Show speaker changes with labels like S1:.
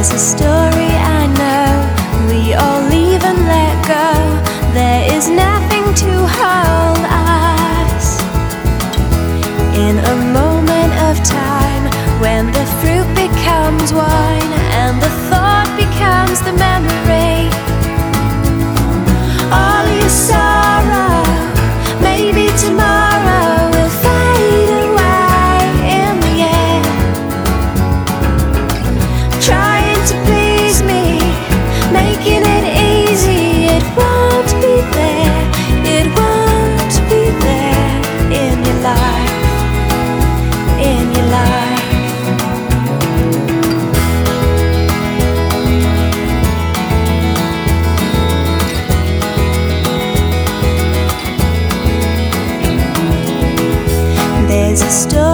S1: There's a story I know, we all leave and let go. There is nothing to hold us. In a moment of time, when the fruit becomes wine and the thought becomes the memory, all your sorrow, maybe tomorrow will fade away in the air. Trying to please me, making it easy, it won't be there, it won't be there in your life, in your life. There's a story